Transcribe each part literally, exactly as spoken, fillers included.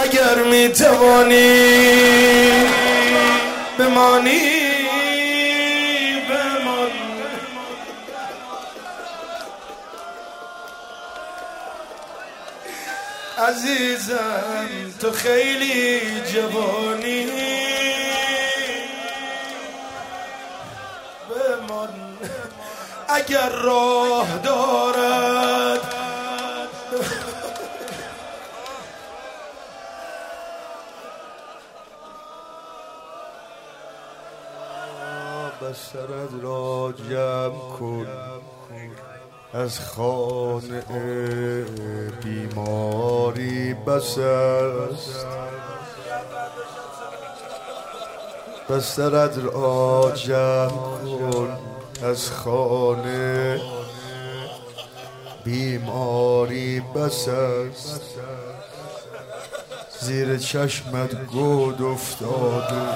اگر می توانی بمانی بمان. عزیزم تو خیلی جوانی بمان. اگر راه دارد بسترت را جمع کن، از خانه بیماری بس است. بسترت را جمع کن، از خانه بیماری بس است. زیر چشمت گود افتاده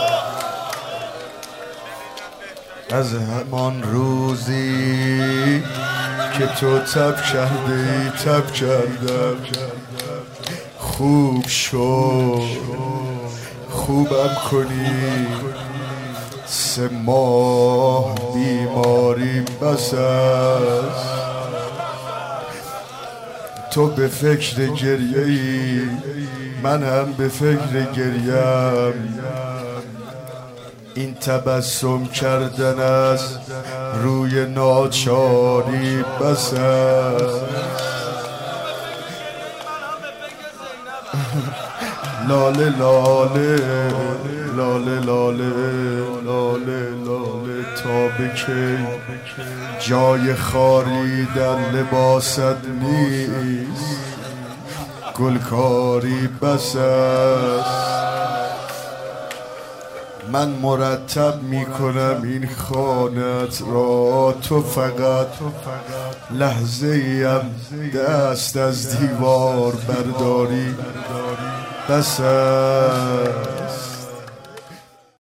از همان روزی که تو تب کرده ای تب کردم. خوب شو خوبم کنی، سه ماه بیماری بس است. تو به فکر گریه ای، من هم به فکر گریم. این تبسم کردن از روی ناچاری بس است. لاله لاله لاله لاله لاله لاله تا به کی جای خاری در لباست نیست. گلکاری بس است. من مرتب میکنم این خانت را، تو فقط لحظه ایم دست از دیوار برداری بس است.